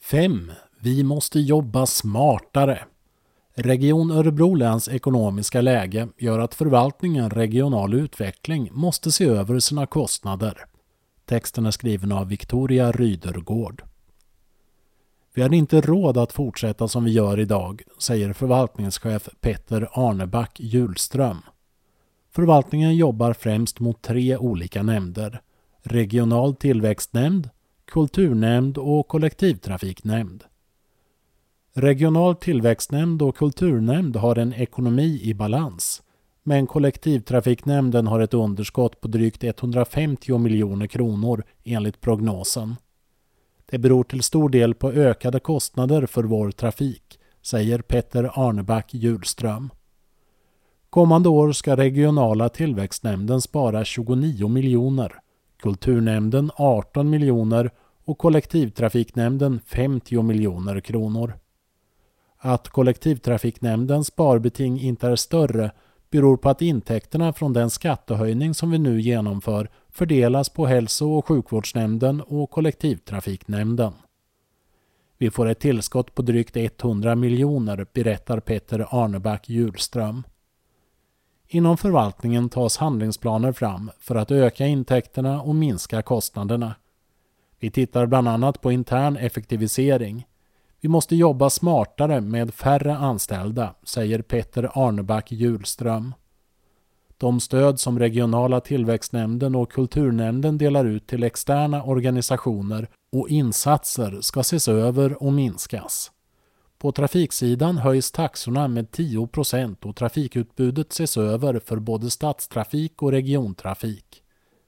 5. Vi måste jobba smartare. Region Örebro läns ekonomiska läge gör att förvaltningen regional utveckling måste se över sina kostnader. Texten är skriven av Victoria Rydergård. Vi har inte råd att fortsätta som vi gör idag, säger förvaltningschef Petter Arneback Hjulström. Förvaltningen jobbar främst mot 3 olika nämnder: regional tillväxtnämnd, kulturnämnd och kollektivtrafiknämnd. Regional tillväxtnämnd och kulturnämnd har en ekonomi i balans, men kollektivtrafiknämnden har ett underskott på drygt 150 miljoner kronor enligt prognosen. Det beror till stor del på ökade kostnader för vår trafik, säger Petter Arneback Hjulström. Kommande år ska regionala tillväxtnämnden spara 29 miljoner, kulturnämnden 18 miljoner och kollektivtrafiknämnden 50 miljoner kronor. Att kollektivtrafiknämndens sparbeting inte är större beror på att intäkterna från den skattehöjning som vi nu genomför fördelas på hälso- och sjukvårdsnämnden och kollektivtrafiknämnden. Vi får ett tillskott på drygt 100 miljoner, berättar Petter Arneback Hjulström. Inom förvaltningen tas handlingsplaner fram för att öka intäkterna och minska kostnaderna. Vi tittar bland annat på intern effektivisering. Vi måste jobba smartare med färre anställda, säger Petter Arneback Hjulström. De stöd som regionala tillväxtnämnden och kulturnämnden delar ut till externa organisationer och insatser ska ses över och minskas. På trafiksidan höjs taxorna med 10% och trafikutbudet ses över för både stadstrafik och regiontrafik.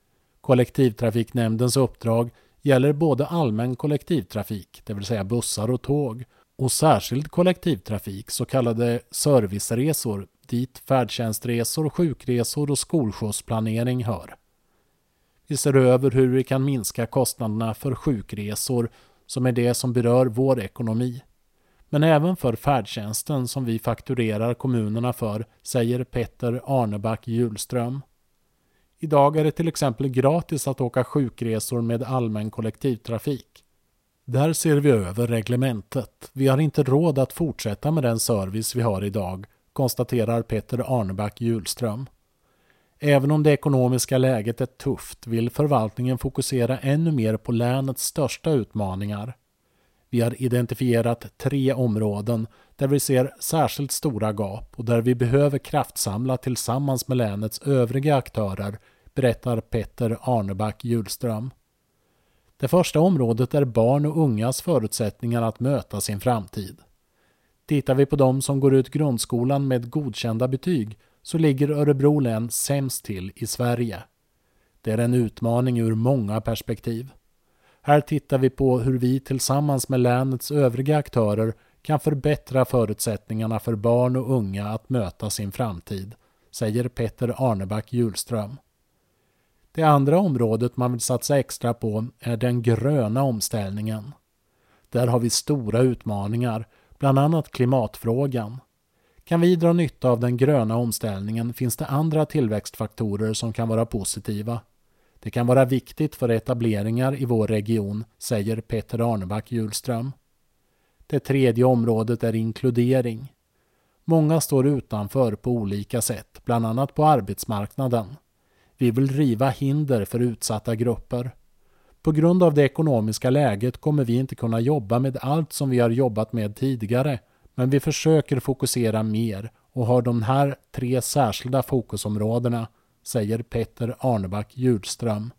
Kollektivtrafiknämndens uppdrag gäller både allmän kollektivtrafik, det vill säga bussar och tåg, och särskild kollektivtrafik, så kallade serviceresor, dit färdtjänstresor, sjukresor och skolskjutsplanering hör. Vi ser över hur vi kan minska kostnaderna för sjukresor, som är det som berör vår ekonomi. Men även för färdtjänsten som vi fakturerar kommunerna för, säger Petter Arneback Hjulström. Idag är det till exempel gratis att åka sjukresor med allmän kollektivtrafik. Där ser vi över reglementet. Vi har inte råd att fortsätta med den service vi har idag, konstaterar Petter Arneback Hjulström. Även om det ekonomiska läget är tufft vill förvaltningen fokusera ännu mer på länets största utmaningar. Vi har identifierat 3 områden där vi ser särskilt stora gap och där vi behöver kraftsamla tillsammans med länets övriga aktörer, berättar Petter Arneback Hjulström. Det första området är barn och ungas förutsättningar att möta sin framtid. Tittar vi på de som går ut grundskolan med godkända betyg så ligger Örebro län sämst till i Sverige. Det är en utmaning ur många perspektiv. Här tittar vi på hur vi tillsammans med länets övriga aktörer kan förbättra förutsättningarna för barn och unga att möta sin framtid, säger Petter Arneback Hjulström. Det andra området man vill satsa extra på är den gröna omställningen. Där har vi stora utmaningar, bland annat klimatfrågan. Kan vi dra nytta av den gröna omställningen finns det andra tillväxtfaktorer som kan vara positiva. Det kan vara viktigt för etableringar i vår region, säger Petter Arneback Hjulström. Det tredje området är inkludering. Många står utanför på olika sätt, bland annat på arbetsmarknaden. Vi vill riva hinder för utsatta grupper. På grund av det ekonomiska läget kommer vi inte kunna jobba med allt som vi har jobbat med tidigare, men vi försöker fokusera mer och har de här 3 särskilda fokusområdena, säger Petter Arneback Hjulström.